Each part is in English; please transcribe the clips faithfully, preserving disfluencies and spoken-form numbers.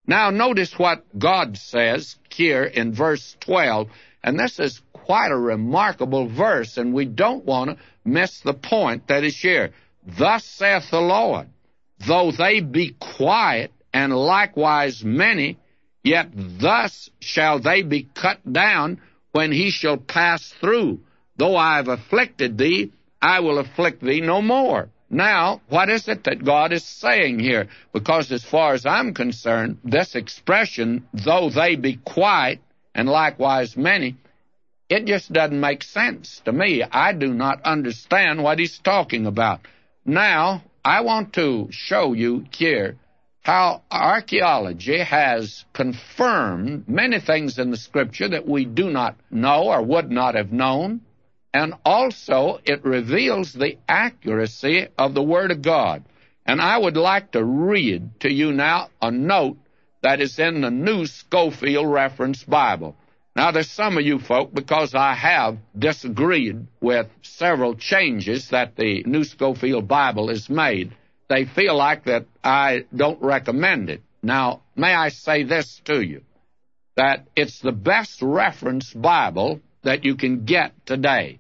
Now, notice what God says here in verse twelve, and this is quite a remarkable verse, and we don't want to miss the point that is here. Thus saith the Lord, though they be quiet, and likewise many, yet thus shall they be cut down when he shall pass through. Though I have afflicted thee, I will afflict thee no more. Now, what is it that God is saying here? Because as far as I'm concerned, this expression, though they be quiet, and likewise many, it just doesn't make sense to me. I do not understand what he's talking about. Now, I want to show you here how archaeology has confirmed many things in the Scripture that we do not know or would not have known, and also it reveals the accuracy of the Word of God. And I would like to read to you now a note that is in the New Scofield Reference Bible. Now, there's some of you folk, because I have disagreed with several changes that the New Scofield Bible has made, they feel like that I don't recommend it. Now, may I say this to you, that it's the best reference Bible that you can get today.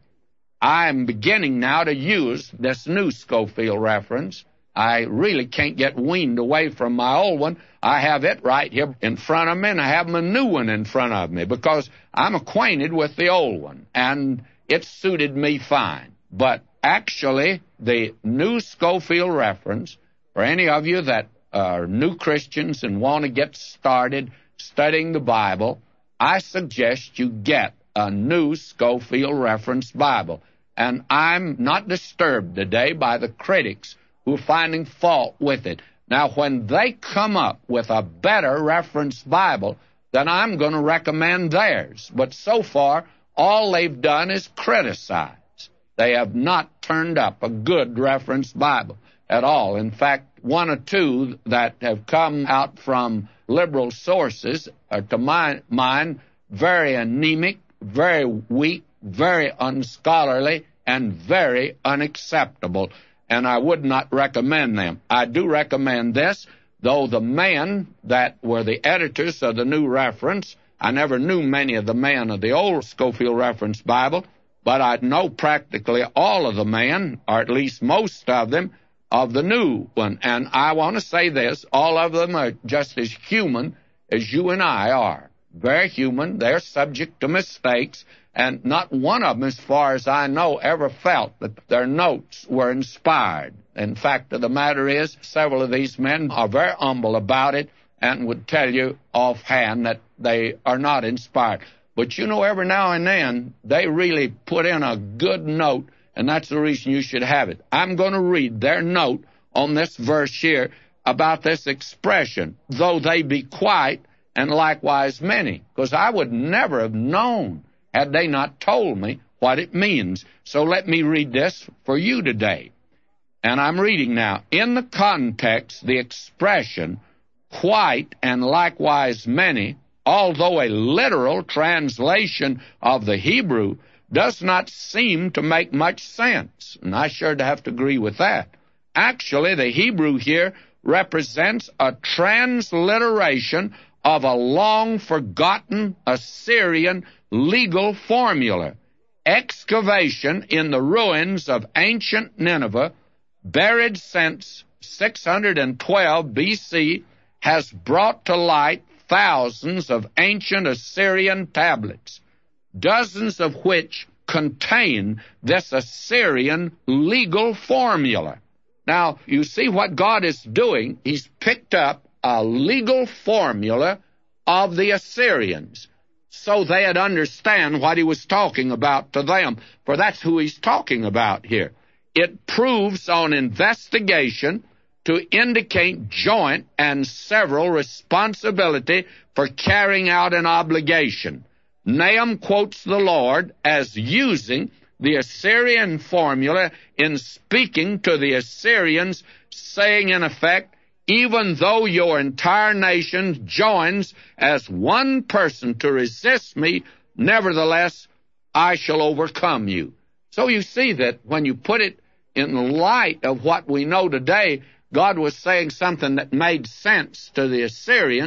I am beginning now to use this New Scofield reference. I really can't get weaned away from my old one. I have it right here in front of me, and I have my new one in front of me because I'm acquainted with the old one, and it suited me fine. But actually, the New Scofield reference, for any of you that are new Christians and want to get started studying the Bible, I suggest you get a New Scofield Reference Bible. And I'm not disturbed today by the critics who are finding fault with it. Now, when they come up with a better reference Bible, then I'm going to recommend theirs. But so far, all they've done is criticize. They have not turned up a good reference Bible at all. In fact, one or two that have come out from liberal sources are, to my mind, very anemic, very weak, very unscholarly, and very unacceptable, and I would not recommend them. I do recommend this, though the men that were the editors of the New Reference, I never knew many of the men of the old Scofield Reference Bible, but I know practically all of the men, or at least most of them, of the new one. And I want to say this, all of them are just as human as you and I are. Very human. They're subject to mistakes, and not one of them, as far as I know, ever felt that their notes were inspired. In fact, the matter is, several of these men are very humble about it and would tell you offhand that they are not inspired. But you know, every now and then, they really put in a good note, and that's the reason you should have it. I'm going to read their note on this verse here about this expression, though they be quiet, and likewise many, because I would never have known had they not told me what it means. So let me read this for you today. And I'm reading now. In the context, the expression, quite and likewise many, although a literal translation of the Hebrew, does not seem to make much sense. And I sure have to agree with that. Actually, the Hebrew here represents a transliteration of a long-forgotten Assyrian legal formula. Excavation in the ruins of ancient Nineveh, buried since six hundred twelve B C, has brought to light thousands of ancient Assyrian tablets, dozens of which contain this Assyrian legal formula. Now, you see what God is doing. He's picked up a legal formula of the Assyrians so they'd understand what he was talking about to them, for that's who he's talking about here. It proves on investigation to indicate joint and several responsibility for carrying out an obligation. Nahum quotes the Lord as using the Assyrian formula in speaking to the Assyrians, saying in effect, even though your entire nation joins as one person to resist me, nevertheless I shall overcome you. So you see that when you put it in light of what we know today, God was saying something that made sense to the Assyrians,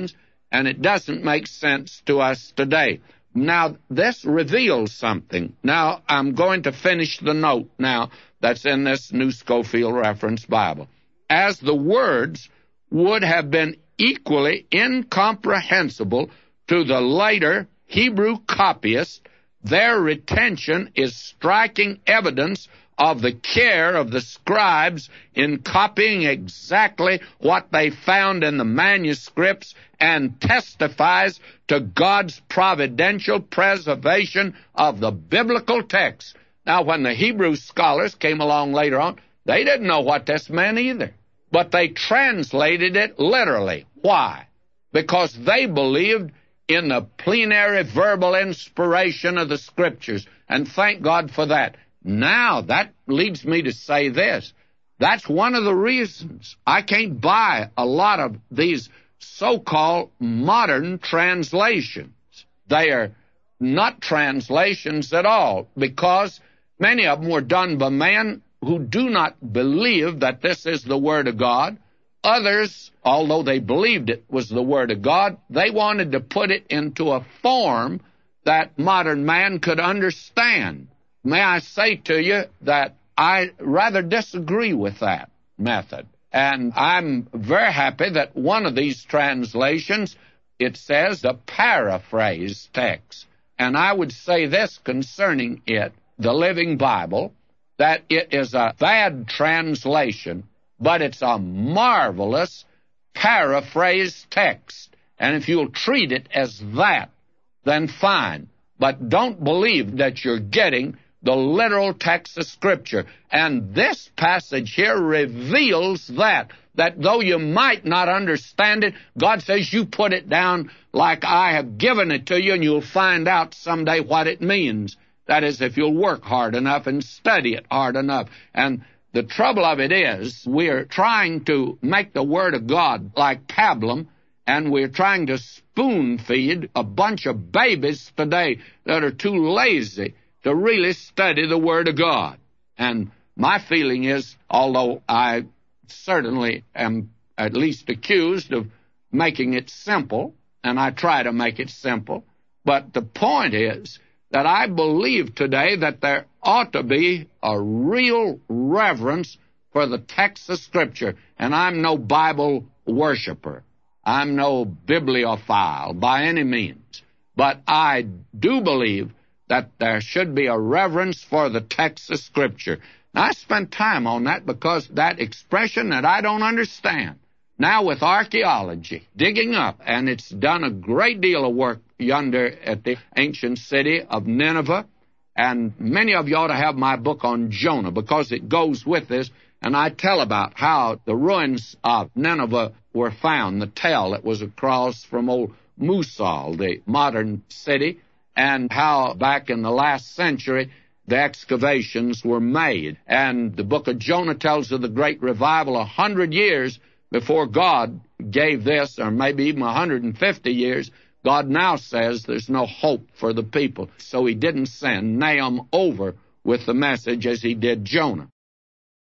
and it doesn't make sense to us today. Now, this reveals something. Now, I'm going to finish the note now that's in this New Scofield Reference Bible. As the words would have been equally incomprehensible to the later Hebrew copyists, their retention is striking evidence of the care of the scribes in copying exactly what they found in the manuscripts, and testifies to God's providential preservation of the biblical text. Now, when the Hebrew scholars came along later on, they didn't know what this meant either, but they translated it literally. Why? Because they believed in the plenary verbal inspiration of the Scriptures, and thank God for that. Now, that leads me to say this. That's one of the reasons I can't buy a lot of these so-called modern translations. They are not translations at all, because many of them were done by men who do not believe that this is the Word of God. Others, although they believed it was the Word of God, they wanted to put it into a form that modern man could understand. May I say to you that I rather disagree with that method. And I'm very happy that one of these translations, it says a paraphrase text. And I would say this concerning it, the Living Bible, that it is a bad translation, but it's a marvelous paraphrase text. And if you'll treat it as that, then fine. But don't believe that you're getting the literal text of Scripture. And this passage here reveals that, that though you might not understand it, God says you put it down like I have given it to you, and you'll find out someday what it means. That is, if you'll work hard enough and study it hard enough. And the trouble of it is, we're trying to make the Word of God like pablum, and we're trying to spoon-feed a bunch of babies today that are too lazy to really study the Word of God. And my feeling is, although I certainly am at least accused of making it simple, and I try to make it simple, but the point is that I believe today that there ought to be a real reverence for the text of Scripture. And I'm no Bible worshiper. I'm no bibliophile by any means. But I do believe that there should be a reverence for the text of Scripture. Now, I spent time on that because that expression that I don't understand. Now, with archaeology, digging up, and it's done a great deal of work yonder at the ancient city of Nineveh, and many of you ought to have my book on Jonah, because it goes with this, and I tell about how the ruins of Nineveh were found, the tell that was across from old Mosul, the modern city, and how back in the last century the excavations were made. And the book of Jonah tells of the great revival a hundred years before God gave this, or maybe even a hundred and fifty years. God now says there's no hope for the people, so he didn't send Nahum over with the message as he did Jonah.